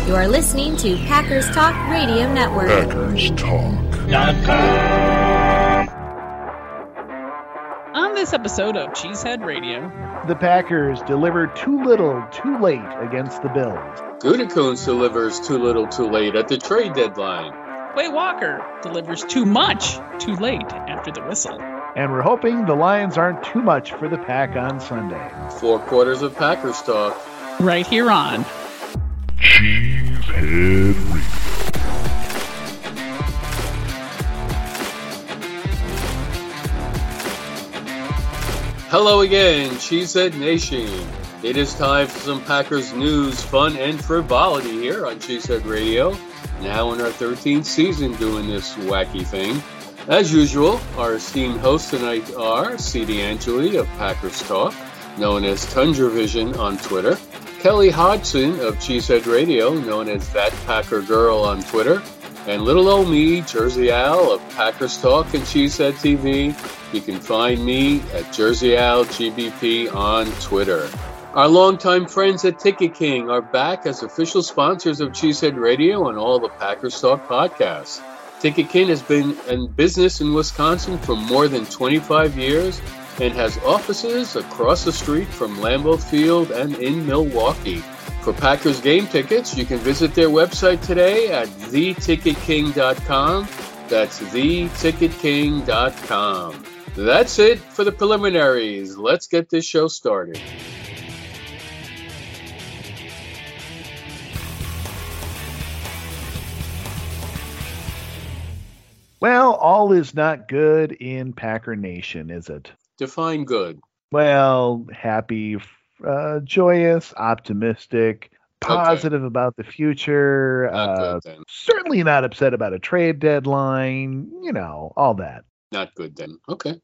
You are listening to Packers Talk Radio Network. PackersTalk.com. On this episode of Cheesehead Radio, the Packers deliver too little, too late against the Bills. Gutekunst delivers too little, too late at the trade deadline. Quay Walker delivers too much, too late after the whistle. And we're hoping the Lions aren't too much for the Pack on Sunday. 4 quarters of Packers Talk. Right here on Cheesehead Radio. Hello again, Cheesehead Nation. It is time for some Packers news, fun, and frivolity here on Cheesehead Radio. Now in our 13th season doing this wacky thing. As usual, our esteemed hosts tonight are C. D'Angeli of Packers Talk, known as Tundra Vision on Twitter, Kelly Hodgson of Cheesehead Radio, known as That Packer Girl on Twitter, and little old me, Jersey Al of Packers Talk and Cheesehead TV. You can find me at Jersey Al GBP on Twitter. Our longtime friends at Ticket King are back as official sponsors of Cheesehead Radio and all the Packers Talk podcasts. Ticket King has been in business in Wisconsin for more than 25 years and has offices across the street from Lambeau Field and in Milwaukee. For Packers game tickets, you can visit their website today at theticketking.com. That's theticketking.com. That's it for the preliminaries. Let's get this show started. Well, all is not good in Packer Nation, is it? Define good. Well, happy, joyous, optimistic, positive about the future. Not good, then. Certainly not upset about a trade deadline. You know, all that. Not good then. Okay.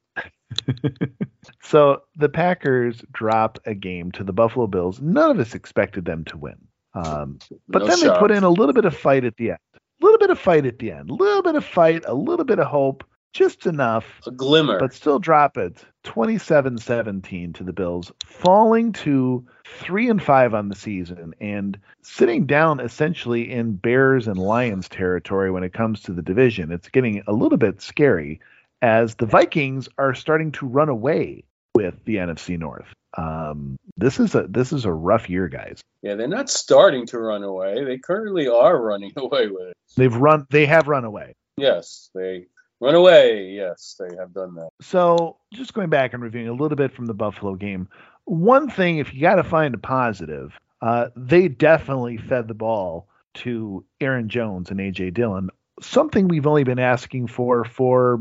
So the Packers drop a game to the Buffalo Bills. None of us expected them to win. But No then shock. they put in a little bit of fight at the end. A little bit of fight, a little bit of hope, just enough. A glimmer. But still drop it 27-17 to the Bills, falling to 3-5 on the season and sitting down essentially in Bears and Lions territory when it comes to the division. It's getting a little bit scary as the Vikings are starting to run away with the NFC North. This is a rough year, guys. Yeah, they're not starting to run away. They currently are running away with it. They have run away. Yes, they run away. Yes, they have done that. So just going back and reviewing a little bit from the Buffalo game, one thing, if you got to find a positive, they definitely fed the ball to Aaron Jones and A.J. Dillon, something we've only been asking for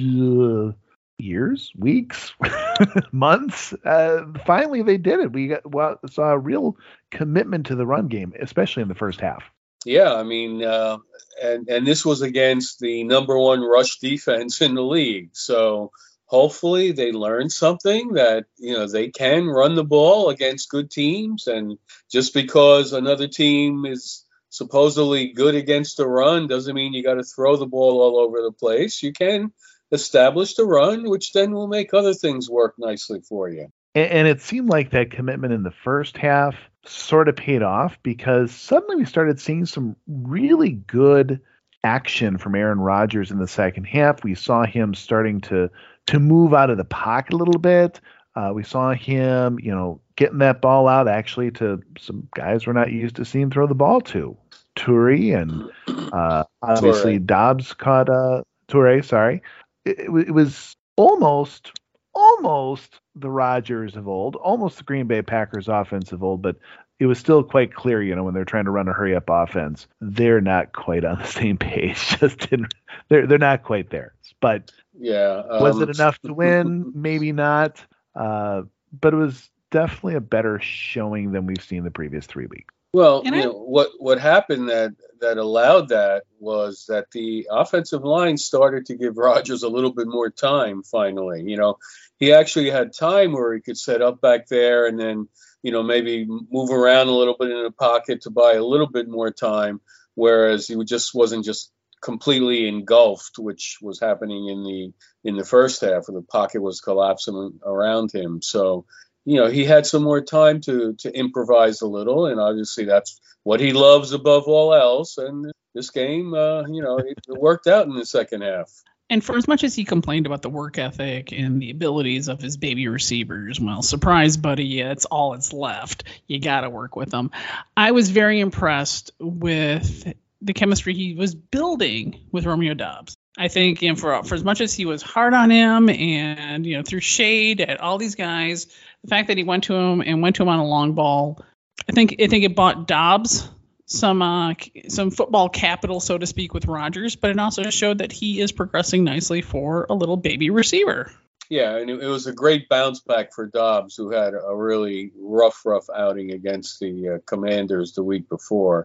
years, weeks, months. Finally, they did it. We saw a real commitment to the run game, especially in the first half. Yeah, I mean, and this was against the number one rush defense in the league. So hopefully they learned something that, you know, they can run the ball against good teams. And just because another team is supposedly good against the run doesn't mean you got to throw the ball all over the place. You can establish the run, which then will make other things work nicely for you. And it seemed like that commitment in the first half sort of paid off because suddenly we started seeing some really good action from Aaron Rodgers in the second half. We saw him starting to move out of the pocket a little bit. We saw him, getting that ball out actually to some guys we're not used to seeing throw the ball to. Toure and obviously Toure. Dobbs caught Toure, sorry. It was almost the Rodgers of old, almost the Green Bay Packers offense of old, but it was still quite clear, when they're trying to run a hurry-up offense, they're not quite on the same page. They're not quite there. But Yeah. was it enough to win? Maybe not. But it was definitely a better showing than we've seen the previous 3 weeks. Well, And what happened that allowed that was that the offensive line started to give Rodgers a little bit more time finally. He actually had time where he could set up back there and then, maybe move around a little bit in the pocket to buy a little bit more time, whereas he just wasn't just completely engulfed, which was happening in the first half where the pocket was collapsing around him. So he had some more time to improvise a little, and obviously that's what he loves above all else. And this game, it worked out in the second half. And for as much as he complained about the work ethic and the abilities of his baby receivers, well, surprise, buddy, it's all that's left. You got to work with them. I was very impressed with the chemistry he was building with Romeo Doubs. I think, for as much as he was hard on him and, threw shade at all these guys, the fact that he went to him on a long ball, I think it bought Doubs some football capital, so to speak, with Rodgers, but it also showed that he is progressing nicely for a little baby receiver. Yeah, and it was a great bounce back for Doubs, who had a really rough outing against the Commanders the week before.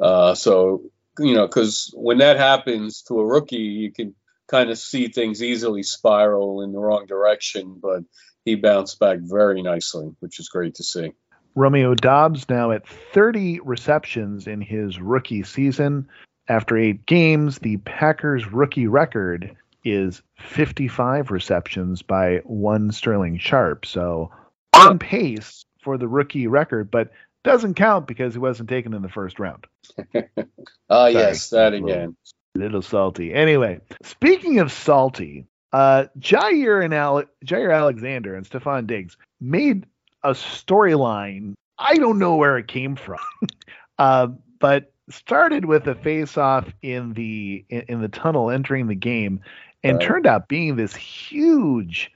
Because when that happens to a rookie, you can kind of see things easily spiral in the wrong direction, but he bounced back very nicely, which is great to see. Romeo Doubs now at 30 receptions in his rookie season. After 8 games, the Packers' rookie record is 55 receptions by one Sterling Sharp. So on pace for the rookie record, but doesn't count because he wasn't taken in the first round. Yes, that again. Little salty. Anyway, speaking of salty, Jair Alexander and Stephon Diggs made a storyline. I don't know where it came from, but started with a face-off in the tunnel entering the game, and turned out being this huge,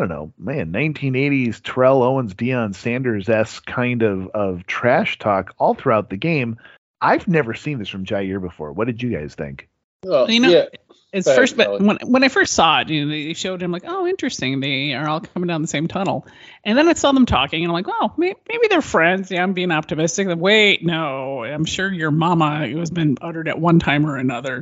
1980s Terrell Owens, Deion Sanders-esque kind of trash talk all throughout the game. I've never seen this from Jair before. What did you guys think? Well, it's first, but when I first saw it, they showed him like, oh, interesting. They are all coming down the same tunnel. And then I saw them talking, and I'm like, oh, maybe they're friends. Yeah, I'm being optimistic. Wait, no, I'm sure your mama has been uttered at one time or another.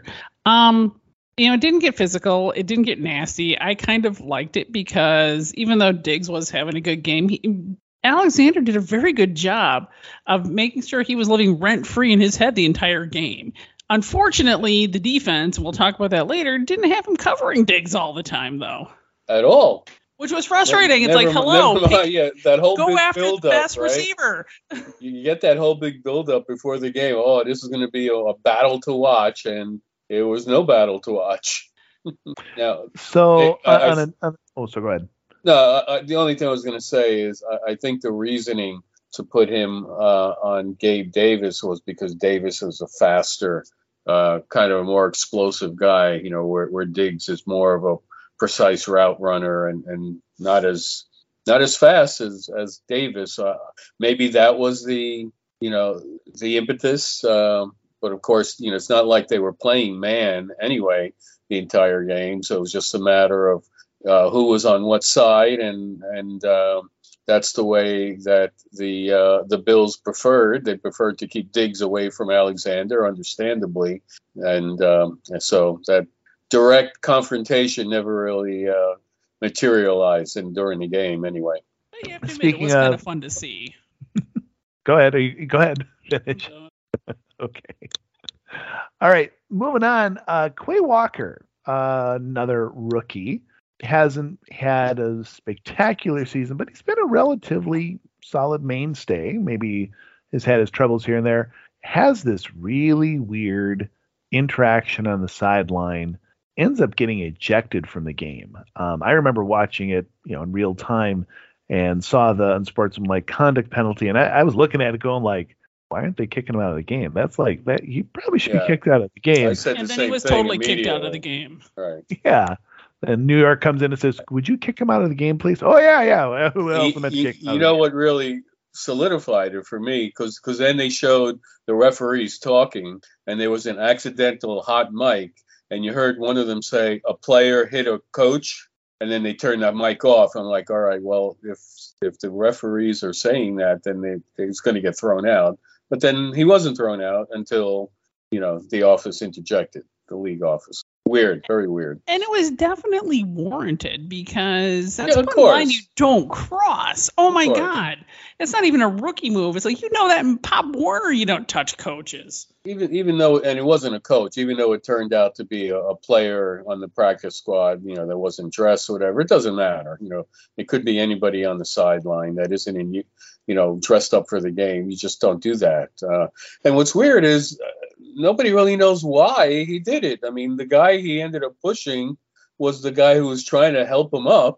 It didn't get physical. It didn't get nasty. I kind of liked it because even though Diggs was having a good game, Alexander did a very good job of making sure he was living rent-free in his head the entire game. Unfortunately, the defense, and we'll talk about that later, didn't have him covering Diggs all the time, though. At all. Which was frustrating. It's like, hello, that whole go big after build the best receiver. You get that whole big build-up before the game. Oh, this is going to be a battle to watch, and it was no battle to watch. Now, so go ahead. No, the only thing I was going to say is I think the reasoning to put him on Gabe Davis was because Davis was a faster, kind of a more explosive guy, where Diggs is more of a precise route runner and not as fast as Davis. Maybe that was the impetus. But of course, it's not like they were playing man anyway the entire game. So it was just a matter of who was on what side, and that's the way that the Bills preferred. They preferred to keep Diggs away from Alexander, understandably, and so that direct confrontation never really materialized during the game anyway. You have to admit, it was kind of fun to see. Go ahead. Go ahead. Finish. Okay. All right. Moving on. Quay Walker, another rookie, hasn't had a spectacular season, but he's been a relatively solid mainstay. Maybe has had his troubles here and there. Has this really weird interaction on the sideline. Ends up getting ejected from the game. I remember watching it, in real time, and saw the unsportsmanlike conduct penalty, and I was looking at it going like, why aren't they kicking him out of the game? That's like that. He probably should be kicked out of the game. And then he was totally kicked out of the game. Right. Yeah. And New York comes in and says, would you kick him out of the game, please? Oh, yeah. Who else am I kicking out? You know what really solidified it for me? Because then they showed the referees talking, and there was an accidental hot mic, and you heard one of them say, a player hit a coach, and then they turned that mic off. I'm like, all right, well, if the referees are saying that, then he's going to get thrown out. But then he wasn't thrown out until, the office interjected, the league office. Weird, very weird. And it was definitely warranted because that's one line you don't cross. Oh, my God. It's not even a rookie move. It's like, that in Pop Warner you don't touch coaches. Even though, and it wasn't a coach, even though it turned out to be a player on the practice squad, that wasn't dressed or whatever, it doesn't matter. It could be anybody on the sideline that isn't dressed up for the game. You just don't do that. And what's weird is nobody really knows why he did it. I mean, the guy he ended up pushing was the guy who was trying to help him up,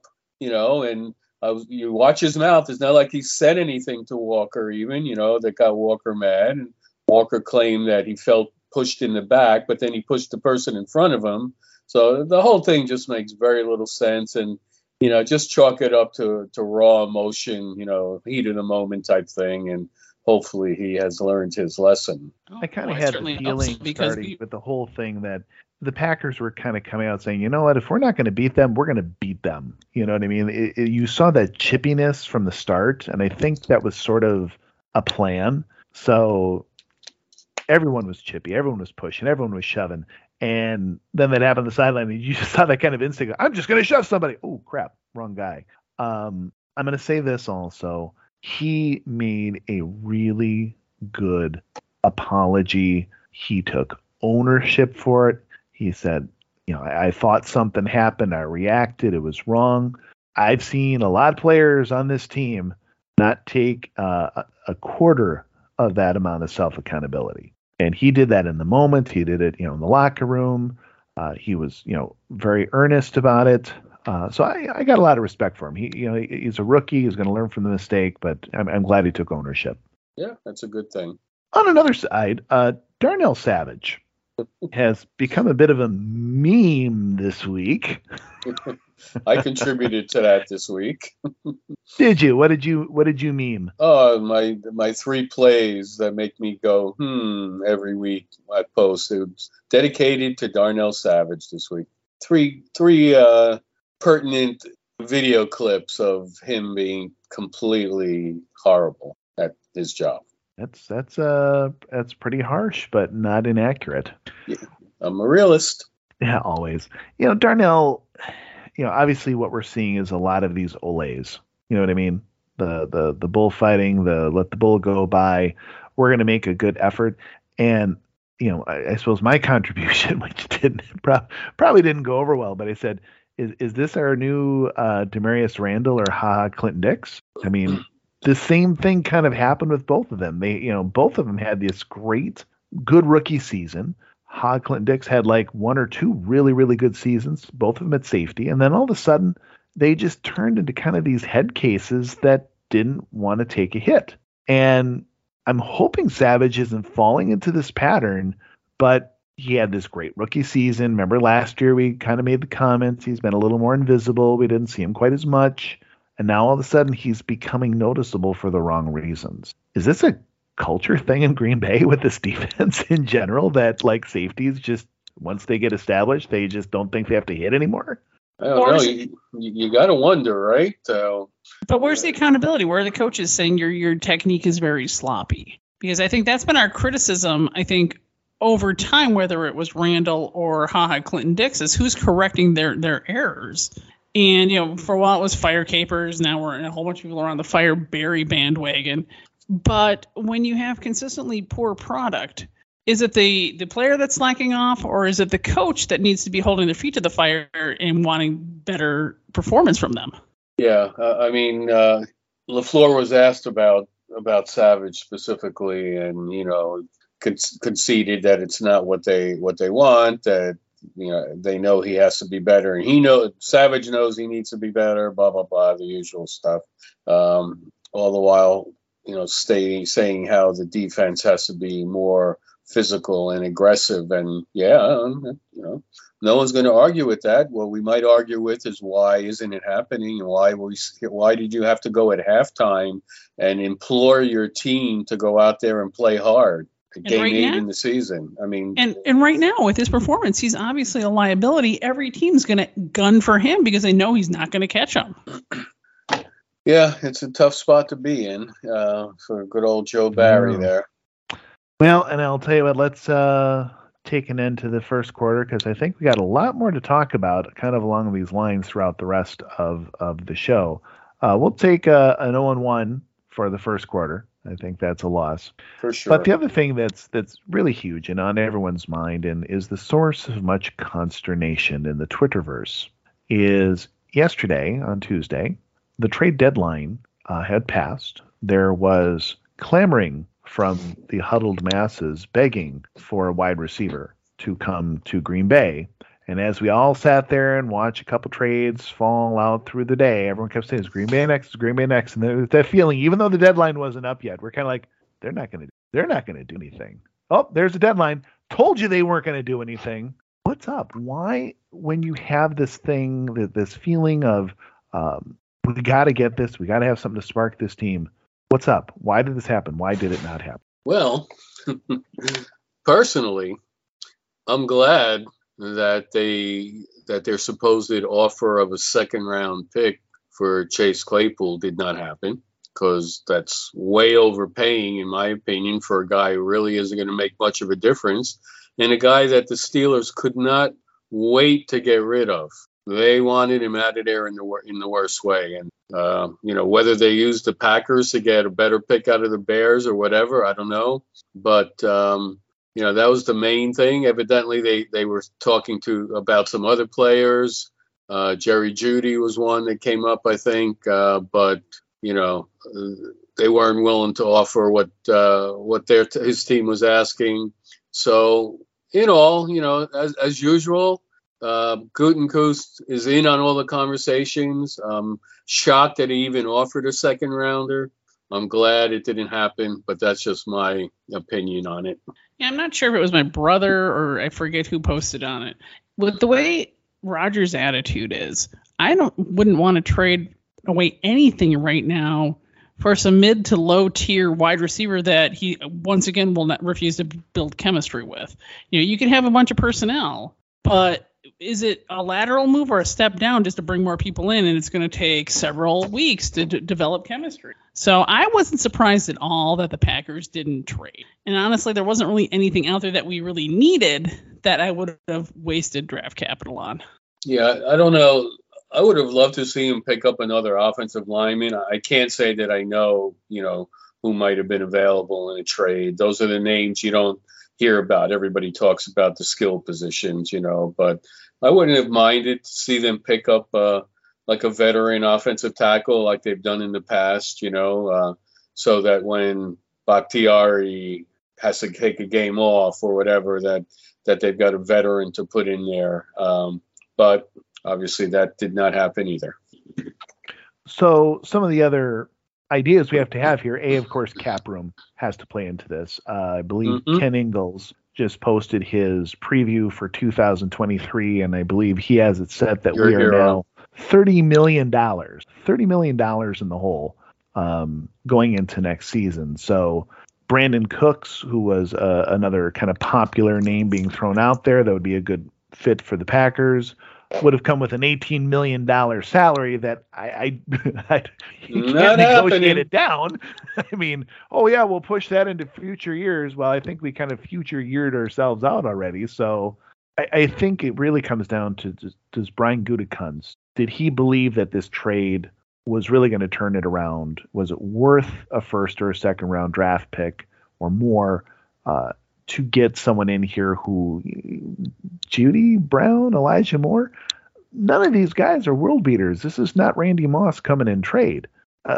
and you watch his mouth. It's not like he said anything to Walker even, that got Walker mad. And Walker claimed that he felt pushed in the back, but then he pushed the person in front of him. So the whole thing just makes very little sense. And, just chalk it up to raw emotion, heat of the moment type thing. And hopefully he has learned his lesson. I kind of had the feeling starting with the whole thing that the Packers were kind of coming out saying, you know what, if we're not going to beat them, we're going to beat them. You know what I mean? You saw that chippiness from the start, and I think that was sort of a plan. So everyone was chippy, everyone was pushing, everyone was shoving. And then that happened on the sideline, and you just saw that kind of instinct. I'm just going to shove somebody. Oh, crap, wrong guy. I'm going to say this also. He made a really good apology. He took ownership for it. He said, I thought something happened. I reacted. It was wrong. I've seen a lot of players on this team not take a quarter of that amount of self-accountability. And he did that in the moment. He did it, in the locker room. He was, very earnest about it. So I got a lot of respect for him. He's a rookie. He's going to learn from the mistake, but I'm glad he took ownership. Yeah, that's a good thing. On another side, Darnell Savage has become a bit of a meme this week. I contributed to that this week. Did you? What did you meme? Oh, my 3 plays that make me go every week. I post. It was dedicated to Darnell Savage this week. Three pertinent video clips of him being completely horrible at his job. That's pretty harsh, but not inaccurate. Yeah, I'm a realist. Yeah, always. Darnell, obviously what we're seeing is a lot of these olays. You know what I mean? The bullfighting, the let the bull go by. We're going to make a good effort. And, I suppose my contribution, which probably didn't go over well, but I said, is this our new Demarius Randall or Ha Clinton Dix? I mean, the same thing kind of happened with both of them. They, both of them had this good rookie season. Ha Clinton Dix had like 1 or 2 really, really good seasons, both of them at safety. And then all of a sudden, they just turned into kind of these head cases that didn't want to take a hit. And I'm hoping Savage isn't falling into this pattern, but he had this great rookie season. Remember last year we kind of made the comments. He's been a little more invisible. We didn't see him quite as much. And now all of a sudden he's becoming noticeable for the wrong reasons. Is this a culture thing in Green Bay with this defense in general that like safeties just once they get established, they just don't think they have to hit anymore? I don't know. You got to wonder, right? But where's the accountability? Where are the coaches saying your technique is very sloppy? Because I think that's been our criticism, I think, over time, whether it was Randall or Ha Clinton Dix, is who's correcting their errors. And, for a while it was Fire Capers. Now we're in a whole bunch of people are on the Fire Barry bandwagon. But when you have consistently poor product, is it the player that's slacking off, or is it the coach that needs to be holding their feet to the fire and wanting better performance from them? Yeah, LaFleur was asked about Savage specifically, and conceded that it's not what they want. That they know he has to be better, and Savage knows he needs to be better. Blah blah blah, the usual stuff. All the while, saying how the defense has to be more physical and aggressive, and no one's going to argue with that. What we might argue with is why isn't it happening, and why did you have to go at halftime and implore your team to go out there and play hard? Game 8 in the season. I mean, and right now with his performance, he's obviously a liability. Every team's going to gun for him because they know he's not going to catch them. Yeah, it's a tough spot to be in for good old Joe Barry there. Well, and I'll tell you what, let's take an end to the first quarter because I think we got a lot more to talk about kind of along these lines throughout the rest of the show. We'll take an 0-1 for the first quarter. I think that's a loss. For sure. But the other thing that's really huge and on everyone's mind and is the source of much consternation in the Twitterverse is yesterday, on Tuesday, the trade deadline had passed. There was clamoring from the huddled masses begging for a wide receiver to come to Green Bay. And as we all sat there and watched a couple trades fall out through the day, everyone kept saying, it's Green Bay next, it's Green Bay next. And there's that feeling, even though the deadline wasn't up yet, we're kind of like, they're not going to do anything. Oh, there's a deadline. Told you they weren't going to do anything. What's up? Why, when you have this thing, this feeling of, we got to get this, we got to have something to spark this team. What's up? Why did this happen? Why did it not happen? Well, personally, I'm glad that their supposed offer of a second-round pick for Chase Claypool did not happen, because that's way overpaying, in my opinion, for a guy who really isn't going to make much of a difference, and a guy that the Steelers could not wait to get rid of. They wanted him out of there in the worst way. And, whether they used the Packers to get a better pick out of the Bears or whatever, I don't know. But, that was the main thing. Evidently, they were talking about some other players. Jerry Jeudy was one that came up, I think. But, they weren't willing to offer what his team was asking. So, in all, as usual, Gutekunst is in on all the conversations. Shocked that he even offered a second rounder. I'm glad it didn't happen, but that's just my opinion on it. Yeah, I'm not sure if it was my brother or I forget who posted on it. With the way Rodgers' attitude is, I wouldn't want to trade away anything right now for some mid to low tier wide receiver that he once again will not refuse to build chemistry with. You can have a bunch of personnel, but is it a lateral move or a step down just to bring more people in, and it's going to take several weeks to develop chemistry? So I wasn't surprised at all that the Packers didn't trade. And honestly, there wasn't really anything out there that we really needed that I would have wasted draft capital on. Yeah, I don't know. I would have loved to see him pick up another offensive lineman. I can't say that I know, who might have been available in a trade. Those are the names you don't hear about. Everybody talks about the skill positions, but I wouldn't have minded to see them pick up like a veteran offensive tackle like they've done in the past, so that when Bakhtiari has to take a game off or whatever, that they've got a veteran to put in there. But obviously that did not happen either. So some of the other ideas we have to have here, of course, cap room has to play into this. I believe Ken Ingalls just posted his preview for 2023, and I believe he has it set that we are now $30 million in the hole going into next season. So Brandon Cooks, who was another kind of popular name being thrown out there that would be a good fit for the Packers, would have come with an $18 million salary that I you can't negotiate it down. I mean, we'll push that into future years. Well, I think we kind of future yeared ourselves out already. So I think it really comes down to does Brian Gutekunst, did he believe that this trade was really going to turn it around? Was it worth a first or a second round draft pick or more to get someone in here who Judy Brown, Elijah Moore, none of these guys are world beaters. This is not Randy Moss coming in trade.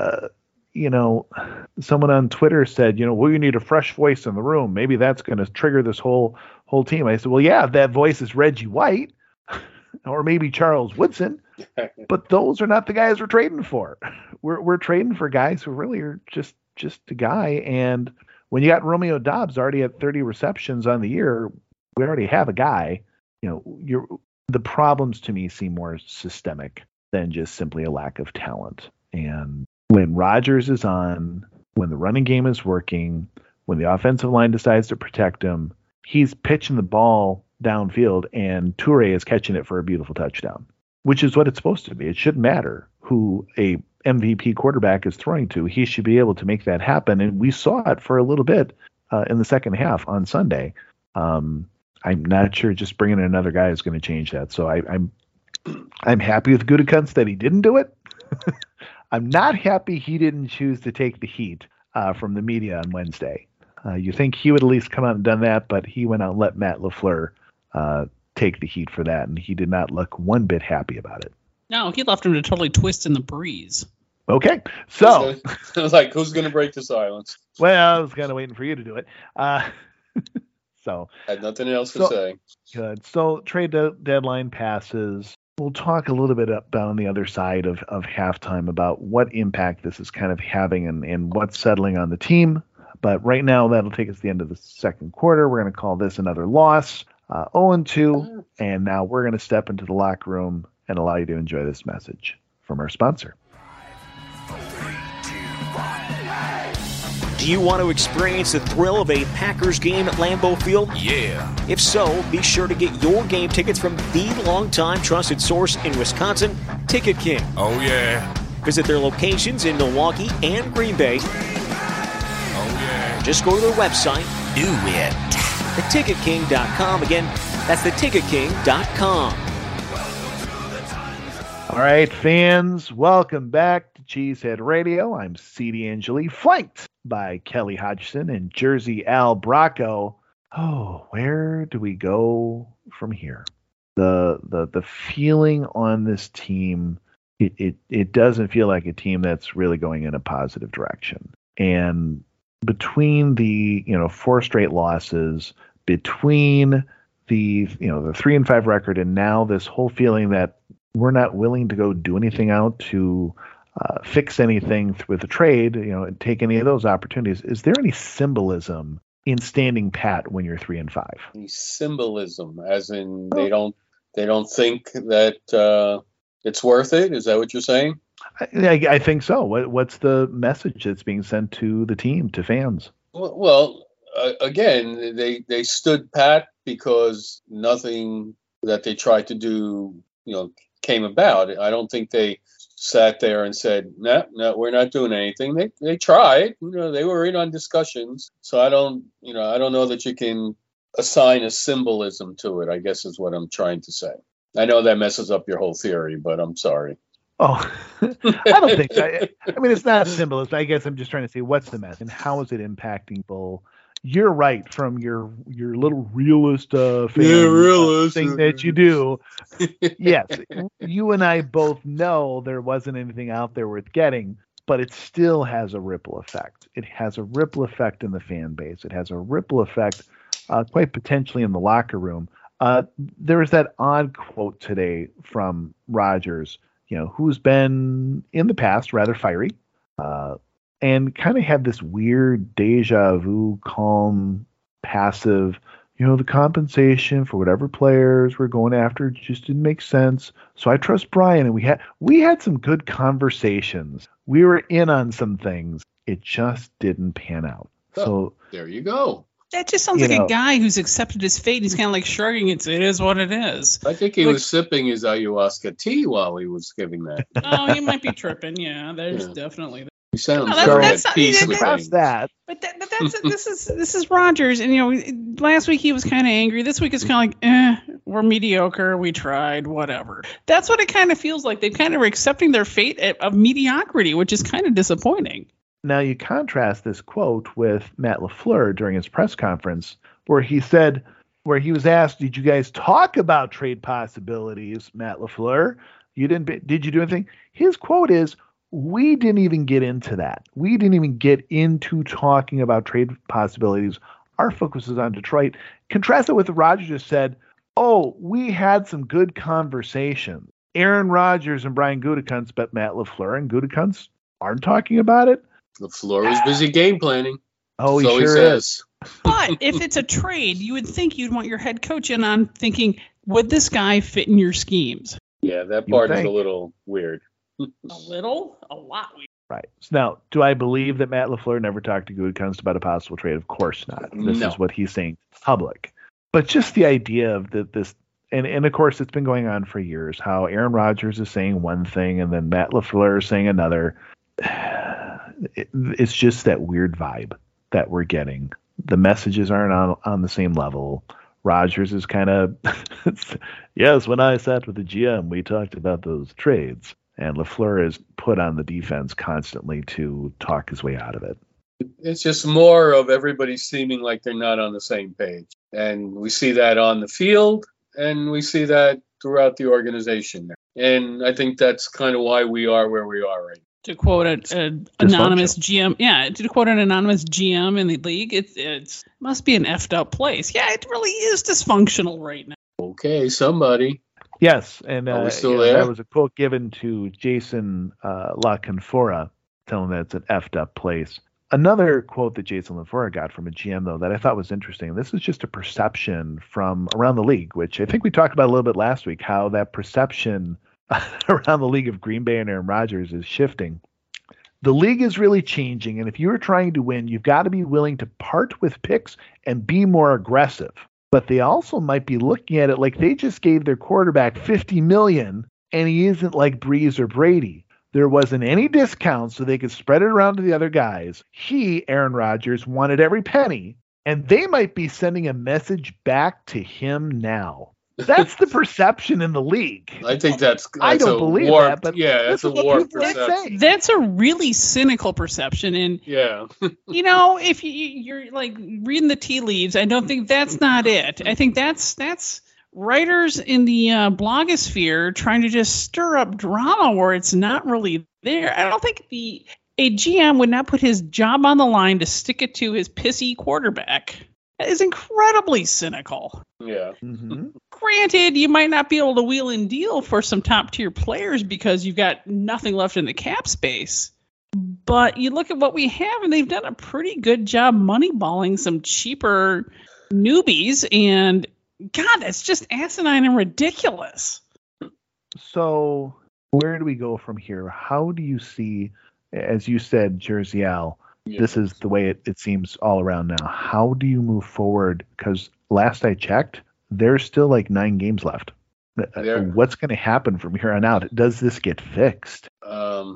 Someone on Twitter said, we need a fresh voice in the room. Maybe that's going to trigger this whole team. I said, well, yeah, that voice is Reggie White or maybe Charles Woodson, but those are not the guys we're trading for. We're trading for guys who really are just a guy. And when you got Romeo Doubs already at 30 receptions on the year, we already have a guy. The problems to me seem more systemic than just simply a lack of talent. And when Rodgers is on, when the running game is working, when the offensive line decides to protect him, he's pitching the ball downfield and Toure is catching it for a beautiful touchdown, which is what it's supposed to be. It shouldn't matter who a MVP quarterback is throwing to. He should be able to make that happen. And we saw it for a little bit in the second half on Sunday. I'm not sure just bringing in another guy is going to change that. So I'm happy with Gutekunst that he didn't do it. I'm not happy he didn't choose to take the heat from the media on Wednesday. You think he would at least come out and done that, but he went out and let Matt LaFleur take the heat for that, and he did not look one bit happy about it. No, he left him to totally twist in the breeze. Okay, so I was like, who's going to break the silence? Well, I was kind of waiting for you to do it. So had nothing else to say. Good. So trade deadline passes. We'll talk a little bit about on the other side of halftime about what impact this is kind of having and what's settling on the team. But right now, that'll take us to the end of the second quarter. We're going to call this another loss, 0-2, and now we're going to step into the locker room and allow you to enjoy this message from our sponsor. Do you want to experience the thrill of a Packers game at Lambeau Field? Yeah. If so, be sure to get your game tickets from the longtime trusted source in Wisconsin, Ticket King. Oh, yeah. Visit their locations in Milwaukee and Green Bay. Oh, yeah. Just go to their website. Do it. theticketking.com. Again, that's theticketking.com. All right, fans, welcome back to Cheesehead Radio. I'm C.D. Angeli, flanked by Kelly Hodgson and Jersey Al Bracco. Oh, where do we go from here? The feeling on this team, it doesn't feel like a team that's really going in a positive direction. And between the 4 straight losses, between the 3-5 record, and now this whole feeling that we're not willing to go do anything out to fix anything with the trade, and take any of those opportunities. Is there any symbolism in standing pat when you're 3-5? Any symbolism, as in they don't think that it's worth it? Is that what you're saying? I think so. What's the message that's being sent to the team, to fans? Well, again, they stood pat because nothing that they tried to do, came about. I don't think they sat there and said, no, we're not doing anything. They tried. They were in on discussions. So I don't know that you can assign a symbolism to it, I guess is what I'm trying to say. I know that messes up your whole theory, but I'm sorry. Oh, I don't think so. I mean, it's not symbolism. I guess I'm just trying to say what's the message and how is it impacting people. You're right from your little realist thing that you do. Yes, you and I both know there wasn't anything out there worth getting, but it still has a ripple effect. It has a ripple effect in the fan base. It has a ripple effect quite potentially in the locker room. There was that odd quote today from Rodgers, who's been in the past rather fiery, and kind of had this weird deja vu, calm, passive, the compensation for whatever players we're going after just didn't make sense. So I trust Brian, and we had some good conversations. We were in on some things. It just didn't pan out. So there you go. That just sounds like a guy who's accepted his fate. He's kind of like shrugging it. It is what it is. I think he was sipping his ayahuasca tea while he was giving that. Oh, he might be tripping. Yeah, there's definitely. He sounds that's at peace with things. That. But that's this is Rodgers, and last week he was kind of angry. This week it's kind of like, we're mediocre. We tried, whatever. That's what it kind of feels like. They kind of are accepting their fate of mediocrity, which is kind of disappointing. Now you contrast this quote with Matt LaFleur during his press conference, where he was asked, "Did you guys talk about trade possibilities, Matt LaFleur? You didn't. Did you do anything?" His quote is, "We didn't even get into that. We didn't even get into talking about trade possibilities. Our focus is on Detroit." Contrast it with what Rodgers just said. "Oh, we had some good conversations. Aaron Rodgers and Brian Gutekunst, but Matt LaFleur and Gutekunst aren't talking about it." LaFleur was busy game planning. Oh, so he sure is. But if it's a trade, you would think you'd want your head coach in on thinking, would this guy fit in your schemes? Yeah, that part is a little weird. A lot weird. Right. So now, do I believe that Matt LaFleur never talked to Gutekunst about a possible trade? Of course not. This is what he's saying public. But just the idea of this, and of course it's been going on for years, how Aaron Rodgers is saying one thing and then Matt LaFleur is saying another. It's just that weird vibe that we're getting. The messages aren't on the same level. Rodgers is kind of, yes, when I sat with the GM, we talked about those trades. And LaFleur is put on the defense constantly to talk his way out of it. It's just more of everybody seeming like they're not on the same page. And we see that on the field, and we see that throughout the organization. And I think that's kind of why we are where we are right now. To quote an anonymous GM, to quote an anonymous GM in the league, it must be an effed up place. Yeah, it really is dysfunctional right now. Okay, somebody. Yes, and there? That was a quote given to Jason La Canfora, telling that it's an effed up place. Another quote that Jason LaFleur got from a GM, though, that I thought was interesting. This is just a perception from around the league, which I think we talked about a little bit last week, how that perception around the league of Green Bay and Aaron Rodgers is shifting. The league is really changing, and if you're trying to win, you've got to be willing to part with picks and be more aggressive. But they also might be looking at it like they just gave their quarterback $50 million, and he isn't like Breeze or Brady. There wasn't any discount, so they could spread it around to the other guys. He, Aaron Rodgers, wanted every penny, and they might be sending a message back to him now. That's the perception in the league. I think that's I don't believe warped, that, but that's a warped perception. That's a really cynical perception, and yeah, if you're like reading the tea leaves, I don't think that's not it. I think that's writers in the blogosphere trying to just stir up drama where it's not really there. I don't think a GM would not put his job on the line to stick it to his pissy quarterback. That is incredibly cynical. Yeah. Mm-hmm. Granted, you might not be able to wheel and deal for some top tier players because you've got nothing left in the cap space. But you look at what we have, and they've done a pretty good job moneyballing some cheaper newbies. And God, that's just asinine and ridiculous. So where do we go from here? How do you see, as you said, Jersey Al, this is the way it seems all around now. How do you move forward? Because last I checked, there's still like 9 games left. What's going to happen from here on out? Does this get fixed? I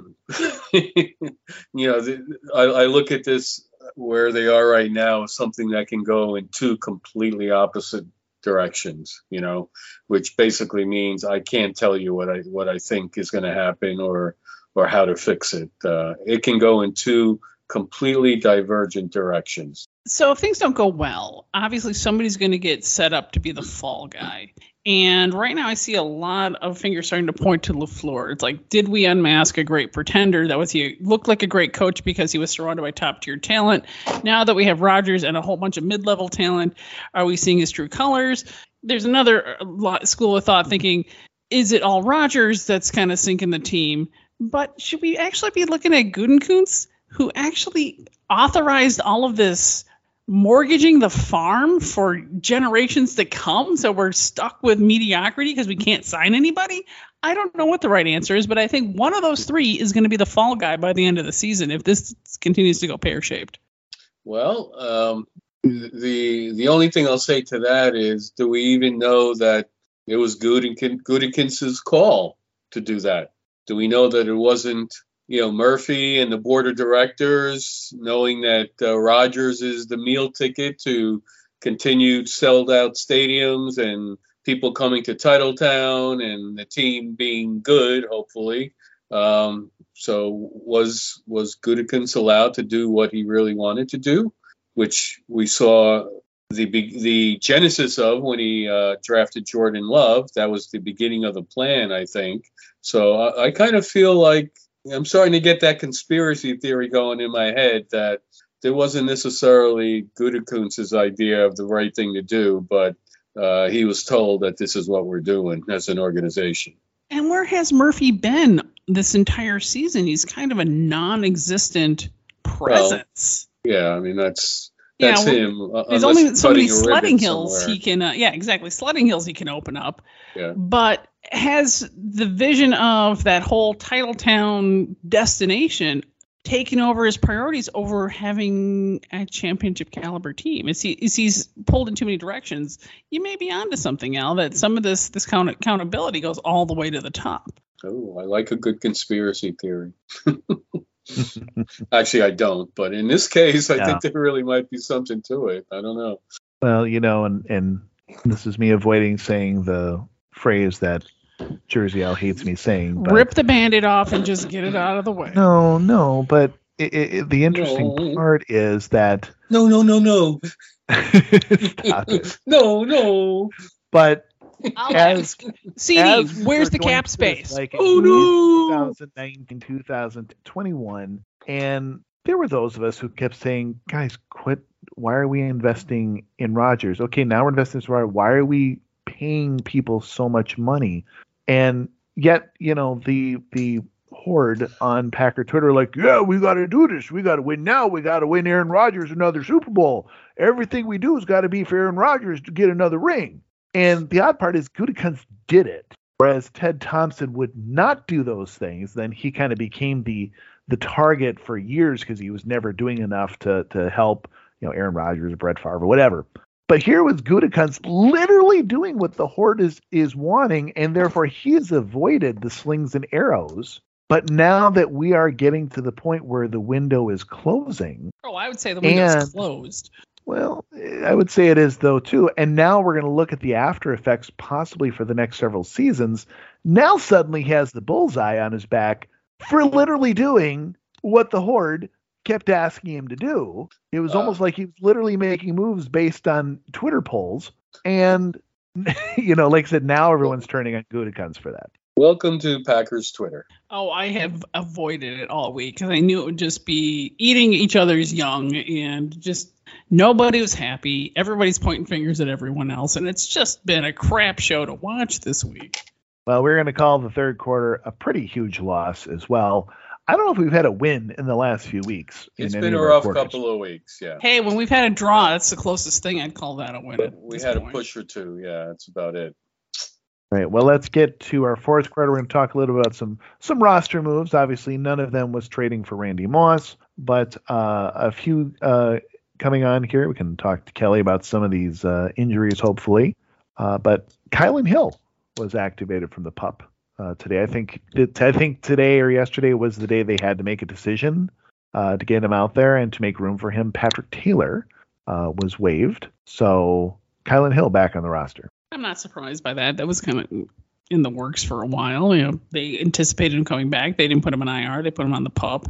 look at this where they are right now as something that can go in 2 completely opposite directions, which basically means I can't tell you what I think is going to happen or how to fix it. It can go in 2 completely divergent directions. So if things don't go well, obviously somebody's going to get set up to be the fall guy. And right now I see a lot of fingers starting to point to LaFleur. It's like, did we unmask a great pretender? He looked like a great coach because he was surrounded by top tier talent. Now that we have Rodgers and a whole bunch of mid-level talent, are we seeing his true colors? There's another school of thought thinking, is it all Rodgers that's kind of sinking the team? But should we actually be looking at Gutekunst, who actually authorized all of this mortgaging the farm for generations to come, so we're stuck with mediocrity because we can't sign anybody? I don't know what the right answer is, but I think one of those 3 is going to be the fall guy by the end of the season if this continues to go pear-shaped. Well, the only thing I'll say to that is, do we even know that it was Gutekunst's call to do that? Do we know that it wasn't Murphy and the board of directors, knowing that Rodgers is the meal ticket to continued sold-out stadiums and people coming to Titletown and the team being good, hopefully. So was Gutekunst allowed to do what he really wanted to do, which we saw the genesis of when he drafted Jordan Love. That was the beginning of the plan, I think. So I kind of feel like I'm starting to get that conspiracy theory going in my head that there wasn't necessarily Gutekunst's idea of the right thing to do, but he was told that this is what we're doing as an organization. And where has Murphy been this entire season? He's kind of a non-existent presence. Well, yeah, I mean, that's him. There's only so many sledding hills he can, sledding hills he can open up. Yeah. But has the vision of that whole Titletown destination taken over his priorities over having a championship caliber team? Is he's pulled in too many directions? You may be onto something, Al, that some of this accountability goes all the way to the top. Oh, I like a good conspiracy theory. Actually, I don't, but in this case, I think there really might be something to it. I don't know. Well, and This is me avoiding saying the phrase that Jersey Al hates me saying. But rip the Band-Aid off and just get it out of the way. No, but the interesting part is that... No. Stop it. No. But CD, where's the cap space? Like 2019, 2021, and there were those of us who kept saying, guys, quit. Why are we investing in Rodgers? Okay, now we're investing in Rodgers. Why are we paying people so much money? And yet, the horde on Packer Twitter like, yeah, we got to do this. We got to win now. We got to win Aaron Rodgers another Super Bowl. Everything we do has got to be for Aaron Rodgers to get another ring. And the odd part is Gutekunst did it, whereas Ted Thompson would not do those things. Then he kind of became the target for years because he was never doing enough to help, Aaron Rodgers, Brett Favre, whatever. But here was Gutekunst literally doing what the horde is wanting, and therefore he has avoided the slings and arrows. But now that we are getting to the point where the window is closing. Oh, I would say the window's closed. Well, I would say it is, though, too. And now we're going to look at the after effects possibly for the next several seasons. Now suddenly he has the bullseye on his back for literally doing what the horde kept asking him to do. It was almost like he was literally making moves based on Twitter polls. And, like I said, now everyone's turning on Gutekunst for that. Welcome to Packers Twitter. Oh, I have avoided it all week because I knew it would just be eating each other's young and just nobody was happy. Everybody's pointing fingers at everyone else, and it's just been a crap show to watch this week. Well, we're going to call the third quarter a pretty huge loss as well. I don't know if we've had a win in the last few weeks. It's been a rough couple of weeks, yeah. Hey, when we've had a draw, that's the closest thing I'd call that a win. We had a push or two, yeah, that's about it. All right, well, let's get to our fourth quarter. We're going to talk a little about some roster moves. Obviously, none of them was trading for Randy Moss, but a few coming on here. We can talk to Kelly about some of these injuries, hopefully. But Kylan Hill was activated from the PUP today. I think today or yesterday was the day they had to make a decision to get him out there and to make room for him. Patrick Taylor was waived, so Kylan Hill back on the roster. I'm not surprised by that. That was kind of in the works for a while. They anticipated him coming back. They didn't put him in IR. They put him on the PUP.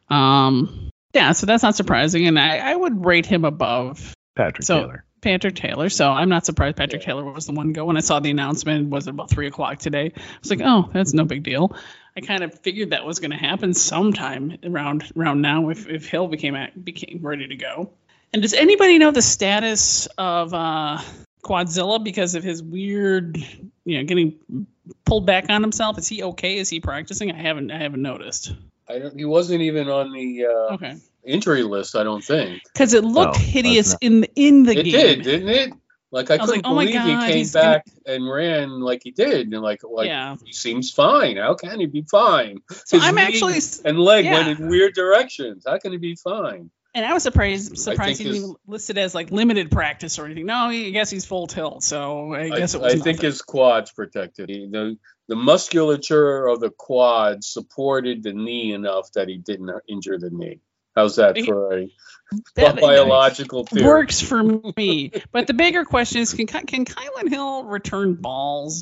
Yeah, so that's not surprising. And I would rate him above Patrick Taylor. So I'm not surprised Patrick Taylor was the one to go. When I saw the announcement, was it about 3:00 today? I was like, oh, that's no big deal. I kind of figured that was going to happen sometime around now if Hill became ready to go. And does anybody know the status of Quadzilla because of his weird, getting pulled back on himself? Is he okay? Is he practicing? I haven't noticed. He wasn't even on the injury list, I don't think. Because it looked hideous in the game. It did, didn't it? Like I couldn't believe he came back and ran like he did, and he seems fine. How can he be fine? So His knee and leg went in weird directions. How can he be fine? And I was surprised he didn't even listed as like limited practice or anything. No, I guess he's full tilt. So I guess it was I think his quad's protected. The musculature of the quad supported the knee enough that he didn't injure the knee. How's that for a biological theory? Works for me. But the bigger question is, can Kylan Hill return balls?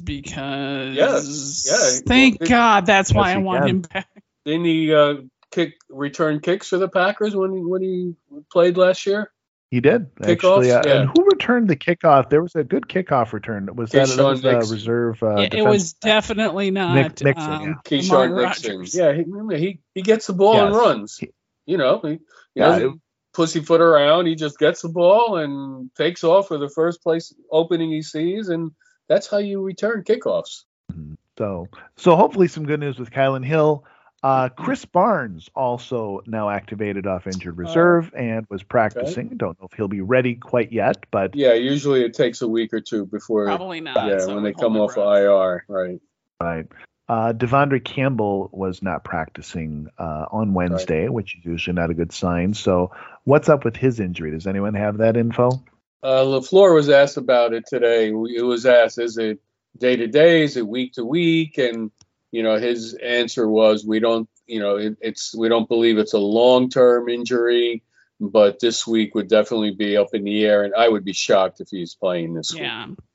Because thank God that's why I want him back. Didn't he return kicks for the Packers when he played last year? He did, actually. And who returned the kickoff? There was a good kickoff return. Was that reserve? It was definitely not Mixon. Keyshawn Nixon. Yeah, he gets the ball and runs. He doesn't pussyfoot around. He just gets the ball and takes off for the first place opening he sees, and that's how you return kickoffs. So hopefully some good news with Kylan Hill. Chris Barnes also now activated off injured reserve and was practicing. Okay. Don't know if he'll be ready quite yet, but usually it takes a week or two before. Probably not. Yeah, when they come off IR, right. Right. Devondre Campbell was not practicing on Wednesday, which is usually not a good sign. So what's up with his injury? Does anyone have that info? LaFleur was asked about it today. It was asked, is it day to day? Is it week to week? And his answer was, we don't believe it's a long-term injury, but this week would definitely be up in the air, and I would be shocked if he's playing this week.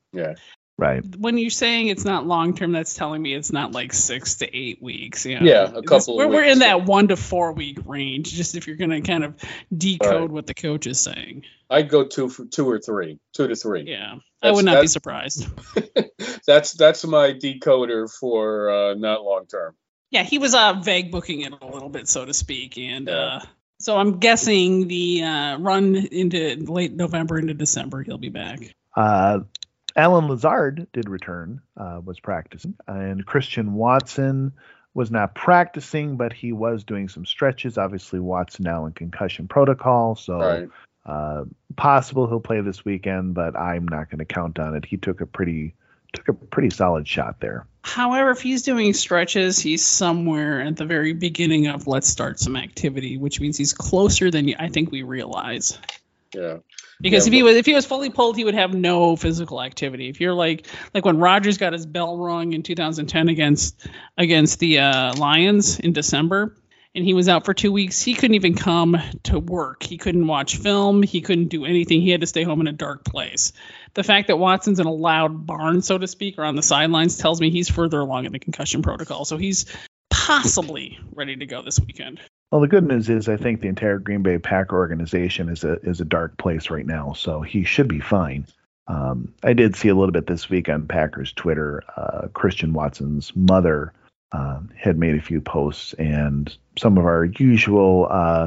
Yeah. Right. When you're saying it's not long term, that's telling me it's not like 6 to 8 weeks. You know? Yeah, a couple of weeks. We're in that 1 to 4 week range, just if you're going to kind of decode what the coach is saying. I'd go 2 to 3. Yeah, I would not be surprised. That's my decoder for not long term. Yeah, he was vague booking it a little bit, so to speak. And so I'm guessing the run into late November into December, he'll be back. Alan Lazard did return, was practicing, and Christian Watson was not practicing, but he was doing some stretches. Obviously, Watson now in concussion protocol, so possible he'll play this weekend, but I'm not going to count on it. He took a pretty solid shot there. However, if he's doing stretches, he's somewhere at the very beginning of let's start some activity, which means he's closer than I think we realize. Yeah. Because if he was fully pulled, he would have no physical activity. If you're like when Rodgers got his bell rung in 2010 against the Lions in December, and he was out for 2 weeks, he couldn't even come to work. He couldn't watch film. He couldn't do anything. He had to stay home in a dark place. The fact that Watson's in a loud barn, so to speak, or on the sidelines tells me he's further along in the concussion protocol. So he's possibly ready to go this weekend. Well, the good news is I think the entire Green Bay Packer organization is a dark place right now, so he should be fine. I did see a little bit this week on Packers Twitter. Christian Watson's mother had made a few posts, and some of our usual,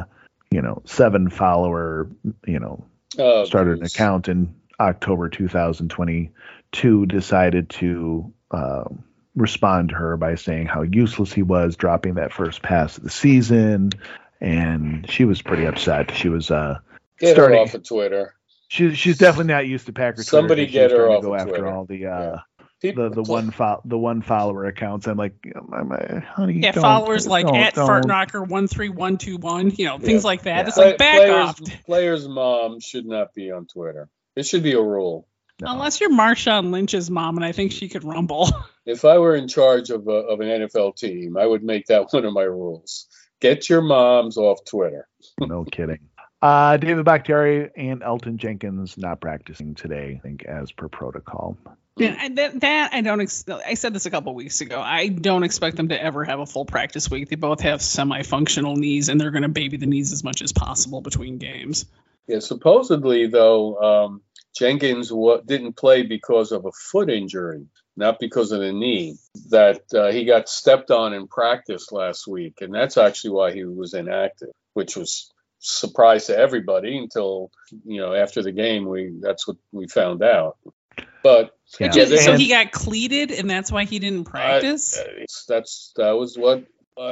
7-follower, started an account in October 2022, decided to respond to her by saying how useless he was, dropping that first pass of the season, and she was pretty upset. She was get her off of Twitter. She's definitely not used to Packer Somebody Twitter. Get her off go of after Twitter. All the one follower accounts. I'm like, honey, followers like at Fartknocker 13121, things like that. Yeah. It's like back off. Players' mom should not be on Twitter. It should be a rule. No. Unless you're Marshawn Lynch's mom, and I think she could rumble. If I were in charge of an NFL team, I would make that one of my rules. Get your moms off Twitter. No kidding. David Bakhtiari and Elton Jenkins not practicing today, I think, as per protocol. Yeah, that I don't. I said this a couple weeks ago. I don't expect them to ever have a full practice week. They both have semi-functional knees, and they're going to baby the knees as much as possible between games. Yeah, supposedly though, Jenkins didn't play because of a foot injury, not because of the knee. That he got stepped on in practice last week, and that's actually why he was inactive, which was surprise to everybody until after the game. That's what we found out. But so he got cleated, and that's why he didn't practice. That's what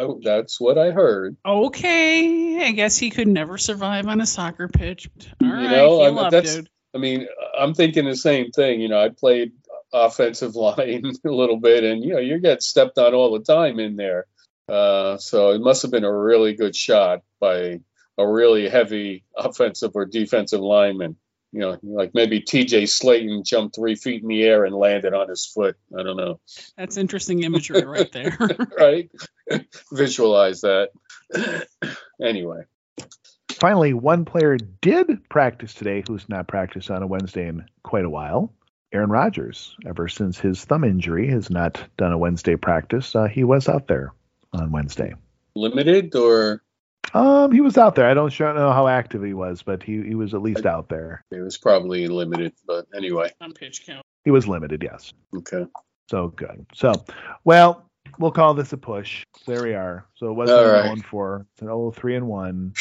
I heard. Okay, I guess he could never survive on a soccer pitch. All right, dude. I mean, I'm thinking the same thing. I played offensive line a little bit, and you get stepped on all the time in there. So it must have been a really good shot by a really heavy offensive or defensive lineman. Like maybe TJ Slayton jumped 3 feet in the air and landed on his foot. I don't know. That's interesting imagery right there. Right? Visualize that. Anyway. Finally, one player did practice today who's not practiced on a Wednesday in quite a while. Aaron Rodgers, ever since his thumb injury, has not done a Wednesday practice. He was out there on Wednesday. Limited or? He was out there. I don't know how active he was, but he was at least out there. He was probably limited, but anyway. On pitch count. He was limited, yes. Okay. So good. So, well, we'll call this a push. There we are. So it wasn't going for an 3-1.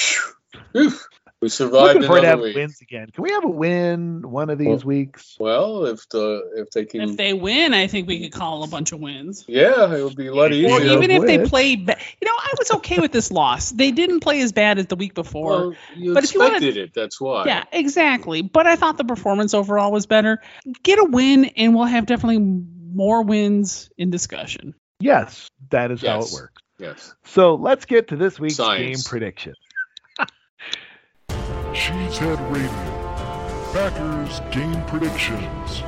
We survived another week. Wins again. Can we have a win one of these weeks? Well, if they can, if they win, I think we could call a bunch of wins. Yeah, it would be a lot easier. Or even if they played, I was okay with this loss. They didn't play as bad as the week before. Well, but expected it. That's why. Yeah, exactly. But I thought the performance overall was better. Get a win, and we'll have definitely more wins in discussion. Yes, that is how it works. Yes. So let's get to this week's game prediction. Cheesehead Radio, Packers game predictions.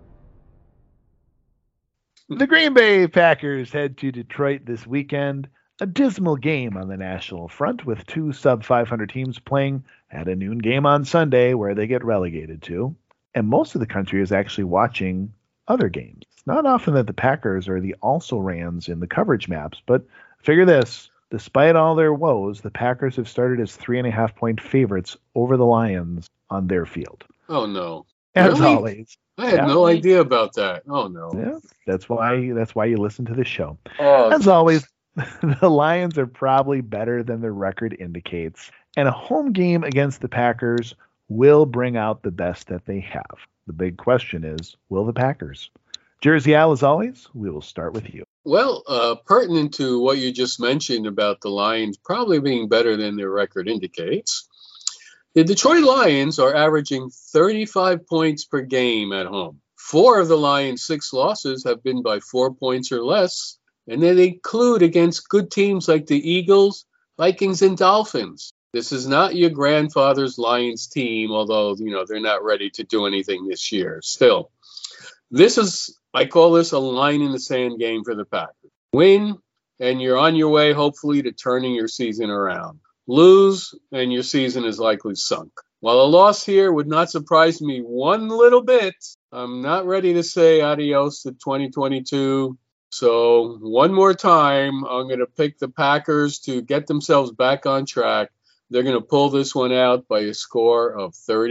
The Green Bay Packers head to Detroit this weekend. A dismal game on the national front with 2 sub-500 teams playing at a noon game on Sunday where they get relegated to. And most of the country is actually watching other games. It's not often that the Packers are the also-rans in the coverage maps, but figure this. Despite all their woes, the Packers have started as 3.5-point favorites over the Lions on their field. Oh, no. As really? always. I had no idea about that. Oh, no. Yeah, that's why you listen to this show. Oh, As always, the Lions are probably better than their record indicates, and a home game against the Packers will bring out the best that they have. The big question is, will the Packers? Jersey Al, as always, we will start with you. Well, pertinent to what you just mentioned about the Lions probably being better than their record indicates, the Detroit Lions are averaging 35 points per game at home. 4 of the Lions' 6 losses have been by 4 points or less, and they include against good teams like the Eagles, Vikings, and Dolphins. This is not your grandfather's Lions team, although, they're not ready to do anything this year. Still, I call this a line in the sand game for the Packers. Win, and you're on your way, hopefully, to turning your season around. Lose, and your season is likely sunk. While a loss here would not surprise me one little bit, I'm not ready to say adios to 2022. So one more time, I'm going to pick the Packers to get themselves back on track. They're going to pull this one out by a score of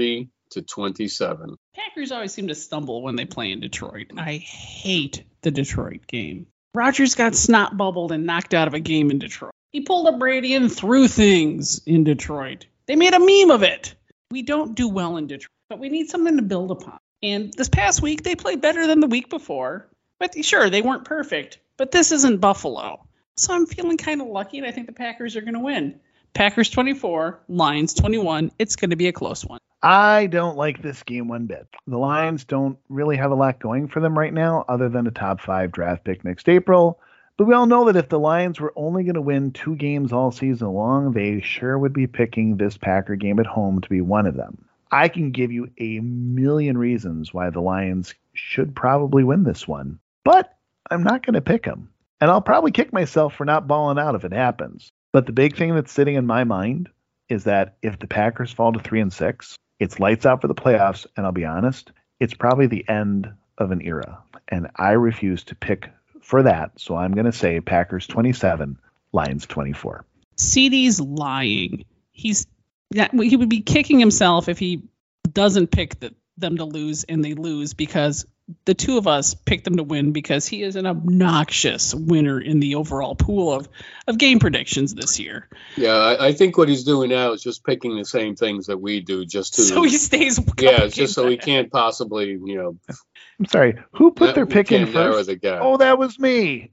30-27. Packers always seem to stumble when they play in Detroit. I hate the Detroit game. Rodgers got snot bubbled and knocked out of a game in Detroit. He pulled a Brady and threw things in Detroit. They made a meme of it. We don't do well in Detroit, but we need something to build upon. And this past week, they played better than the week before. But sure, they weren't perfect, but this isn't Buffalo. So I'm feeling kind of lucky, and I think the Packers are going to win. Packers 24, Lions 21. It's going to be a close one. I don't like this game one bit. The Lions don't really have a lot going for them right now, other than a top 5 draft pick next April. But we all know that if the Lions were only going to win 2 games all season long, they sure would be picking this Packer game at home to be one of them. I can give you a million reasons why the Lions should probably win this one, but I'm not going to pick them. And I'll probably kick myself for not balling out if it happens. But the big thing that's sitting in my mind is that if the Packers fall to 3-6, it's lights out for the playoffs, and I'll be honest, it's probably the end of an era. And I refuse to pick for that, so I'm going to say Packers 27, Lions 24. CeeDee's lying. He would be kicking himself if he doesn't pick them to lose and they lose, because the two of us picked them to win, because he is an obnoxious winner in the overall pool of game predictions this year. Yeah, I think what he's doing now is just picking the same things that we do, just to so he stays. Yeah, just so he can't possibly, I'm sorry. Who put their pick in first? Oh, that was me.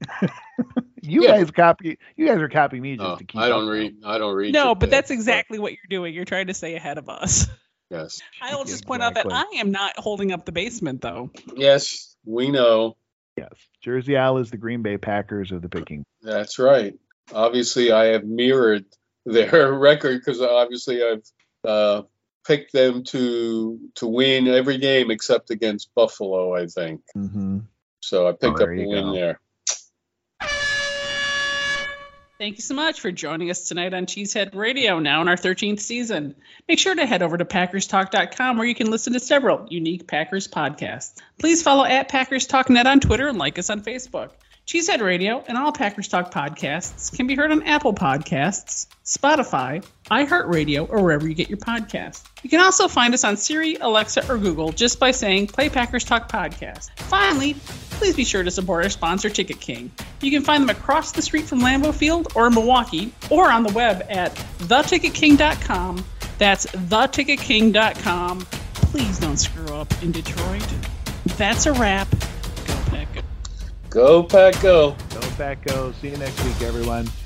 You guys are copying me just to keep. I don't read. No, but that's exactly what you're doing. You're trying to stay ahead of us. Yes. I will just point out that I am not holding up the basement, though. Yes, we know. Yes. Jersey Al is the Green Bay Packers of the picking. That's right. Obviously, I have mirrored their record, because obviously I've picked them to win every game except against Buffalo, I think. Mm-hmm. So I picked up the win there. Thank you so much for joining us tonight on Cheesehead Radio, now in our 13th season. Make sure to head over to PackersTalk.com, where you can listen to several unique Packers podcasts. Please follow @PackersTalkNet on Twitter and like us on Facebook. Cheesehead Radio and all Packers Talk podcasts can be heard on Apple Podcasts, Spotify, iHeartRadio, or wherever you get your podcasts. You can also find us on Siri, Alexa, or Google just by saying Play Packers Talk Podcast. Finally, please be sure to support our sponsor, Ticket King. You can find them across the street from Lambeau Field or Milwaukee, or on the web at theticketking.com. That's theticketking.com. Please don't screw up in Detroit. That's a wrap. Go Pack Go. Go Pack Go. Go Pack Go. See you next week, everyone.